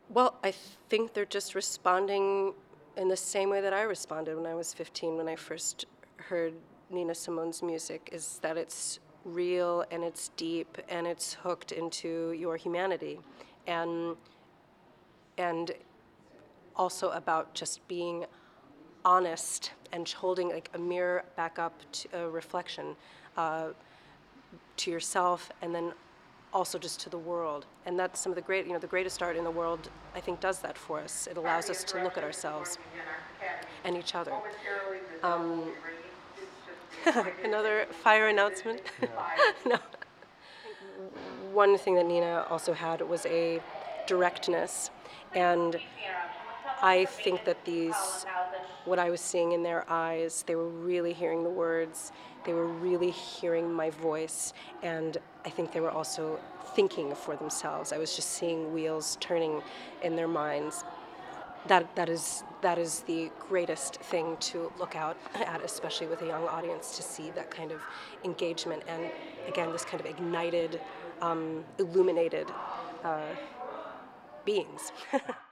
Well, I think they're just responding in the same way that I responded when I was 15, when I first heard Nina Simone's music, is that it's real and it's deep and it's hooked into your humanity. And and also about just being honest and holding like a mirror back up to a reflection uh, to yourself, and then also just to the world. And that's some of the the greatest art in the world, I think, does that for us. It allows us to look at ourselves and each other. Um, Another fire announcement? No. One thing that Nina also had was a directness, and I think that what I was seeing in their eyes, they were really hearing the words, they were really hearing my voice, and I think they were also thinking for themselves. I was just seeing wheels turning in their minds. That is the greatest thing to look out at, especially with a young audience, to see that kind of engagement and, again, this kind of ignited, illuminated beings.